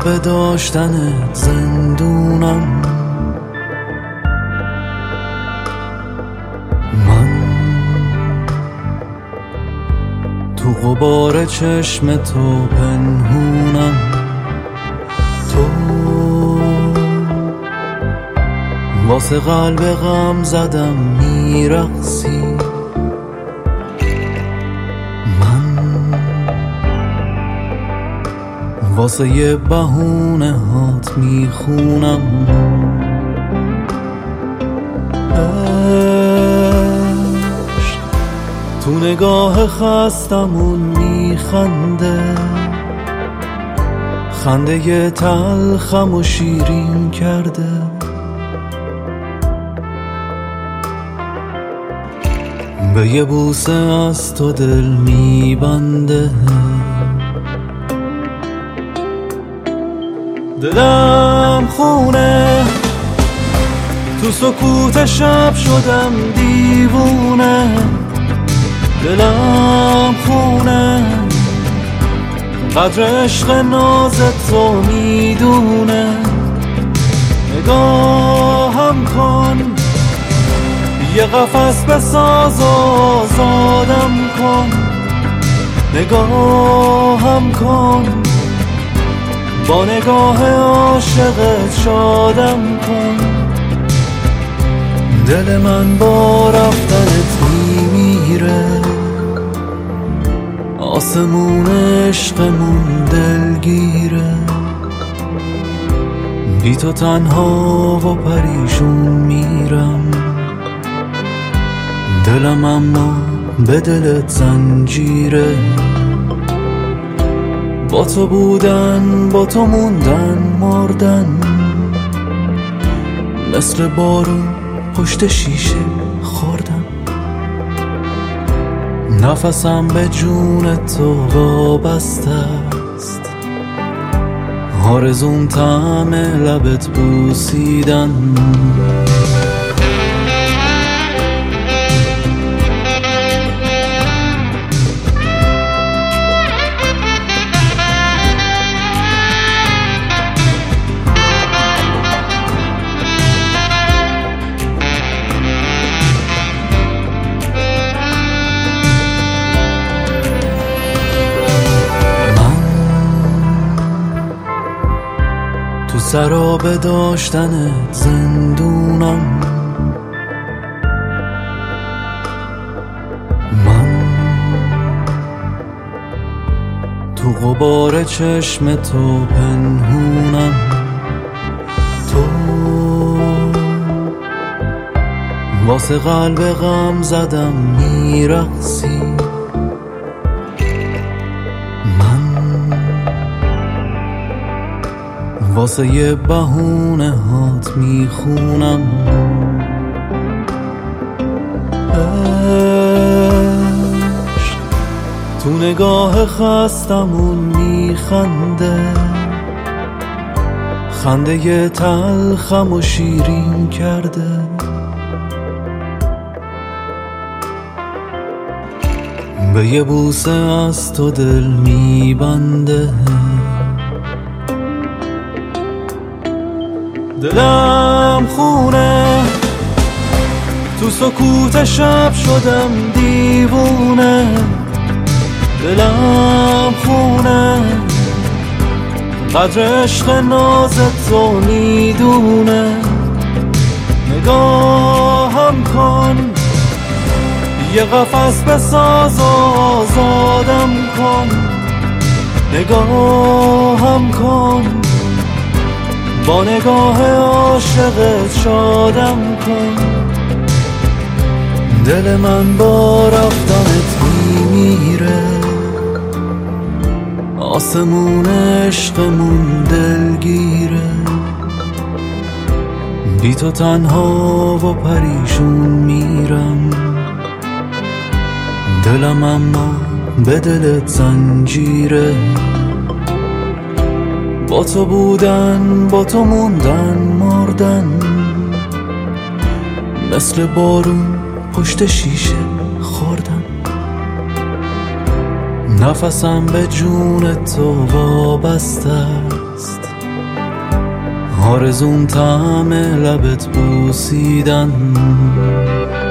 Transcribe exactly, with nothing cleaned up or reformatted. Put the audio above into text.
سراب داشتنت زندونم. من تو غبار چشم تو پنهونم. تو واسه قلب غم زدم میرقصی. واسه یه بهونه هات میخونم. عشق تو نگاه خستمون میخنده، خنده یه تلخم و شیرین کرده. به یه بوسه از تو دل میبنده. دلم خونه تو سکوت شب شدم دیوونه. دلم خونه قدر عشق نازت تو میدونه. نگاهم کن یه قفس بساز و آزادم کن. نگاهم کن با نگاه عاشقت شادم کن. دل من با رفتنت میمیره، آسمون عشقمون دلگیره. بی تو تنها و پریشون میرم. دلم اما به دلت زنجیره. با تو بودن با تو موندن مردن، مثل بارون پشت شیشه خوردن. نفسم به جون تو وابسته است، آرزوم طعم لبت بوسیدن. تو سراب داشتنت زندونم. من تو غبار چشم تو پنهونم. تو واسه قلب غم زدم میرقصی. واسه یه بهونه هات میخونم. عشق تو نگاه خستمون میخنده، خنده یه تلخم و شیرین کرده. به یه بوسه از تو دل میبنده. دلم خونه تو سکوت شب شدم دیوونه. دلم خونه قدر عشق نازت تو میدونه. نگاهم کن یه قفس بساز و آزادم کن. نگاهم کن با نگاه عاشقت شادم کن. دل من با رفتنت میمیره، آسمون عشقمون دلگیره. بی تو تنها و پریشون میرم. دلم اما به دلت زنجیره. با تو بودن با تو موندن مردن، مثل بارون پشت شیشه خوردن. نفسم به جون تو وابسته است، آرزوم طعم لبت بوسیدن